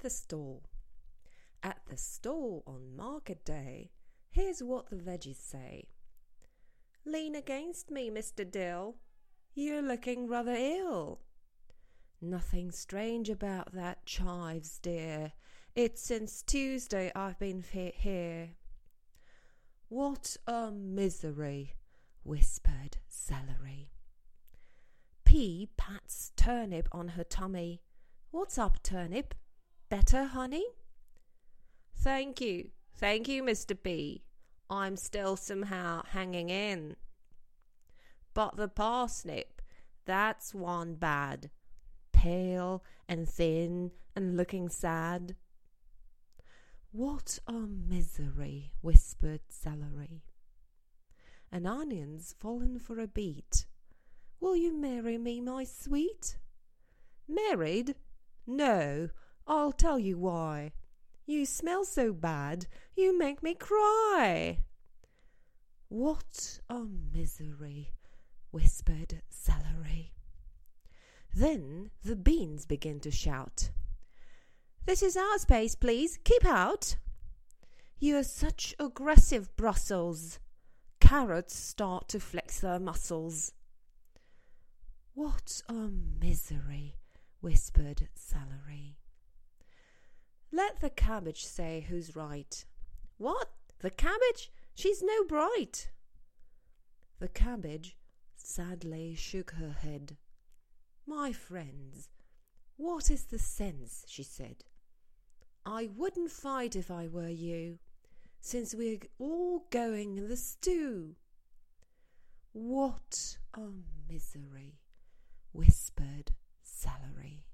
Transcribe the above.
the stall. At the stall on market day, here's what the veggies say. Lean against me, Mr. Dill. You're looking rather ill. Nothing strange about that, Chives, dear. It's since Tuesday I've been here. What a misery, whispered Celery. Pea pats Turnip on her tummy. What's up, Turnip? Better, honey? Thank you, Mr. Pea. I'm still somehow hanging in. But the Parsnip, that's one bad. Pale and thin and looking sad. What a misery, whispered Celery. An Onion's fallen for a beat. Will you marry me, my sweet? Married? No, I'll tell you why. You smell so bad, you make me cry. What a misery, whispered Celery. Then the Beans begin to shout. This is our space, please. Keep out. You're such aggressive Brussels. Carrots start to flex their muscles. What a misery, whispered Celery. Let the Cabbage say who's right. What? The Cabbage? She's no bright. The Cabbage sadly shook her head. My friends, what is the sense, she said. I wouldn't fight if I were you, since we're all going in the stew. What a misery, whispered Celery.